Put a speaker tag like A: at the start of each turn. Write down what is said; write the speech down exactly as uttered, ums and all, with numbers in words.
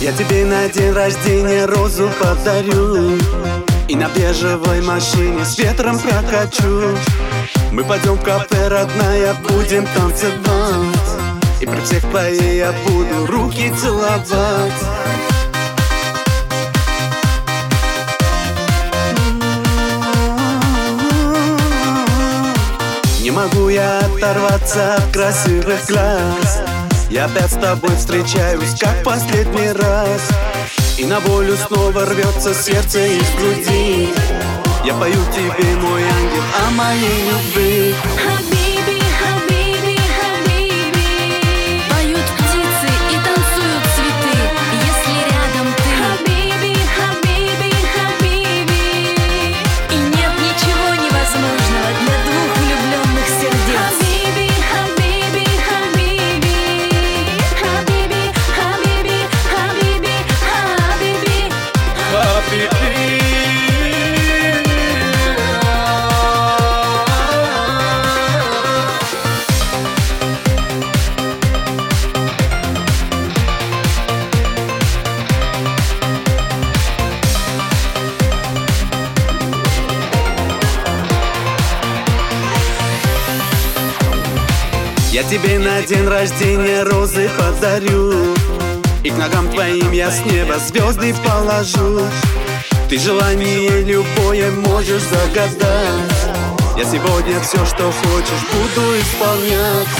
A: Я тебе на день рождения розу подарю и на бежевой машине с ветром прокачу. Мы пойдем в кафе, родная, будем танцевать, и при всех твоей я буду руки целовать. Не могу я оторваться от красивых глаз. Я опять с тобой встречаюсь, как последний раз, и на волю снова рвется сердце из груди. Я пою тебе, мой ангел, о моей любви.
B: Хабиби, хабиби, хабиби. Поют птицы и танцуют цветы, если рядом ты. Хабиби, хабиби, хабиби. И нет ничего невозможного для двух влюбленных сердец. Хабиби, хабиби, хабиби. Хабиби, хабиби, хабиби, хабиби.
A: Хабиби. Я тебе на день рождения розы подарю, и к ногам твоим я с неба звезды положу. Ты желание любое можешь загадать. Я сегодня все, что хочешь, буду исполнять.